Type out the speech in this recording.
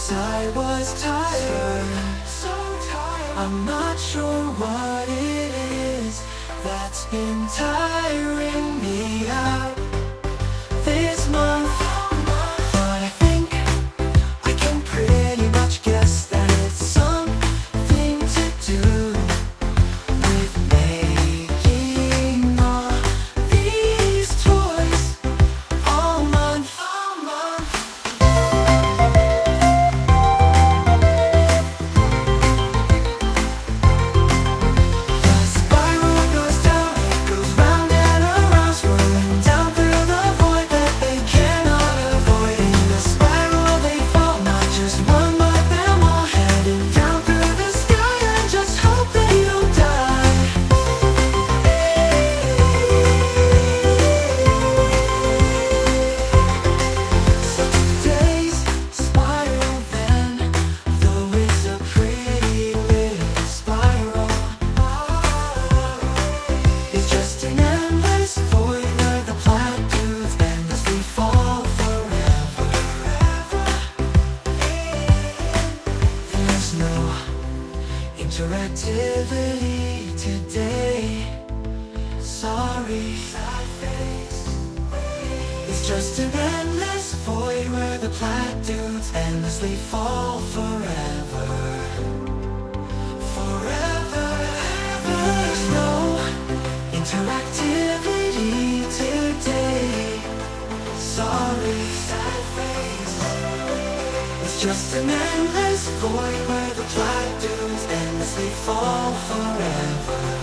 I was tired, so tired. I'm not sure what it is that's been tiring me out this month, but I think I can pretty much guess that it's something to do with making all these toys all month. Interactivity today. Sorry, sad face. It's just an endless void where the plaid dudes endlessly fall forever. Forever. There's no interactivity today. Sorry, sad face. It's just an endless void where the plaid dudes endlessly fall forever.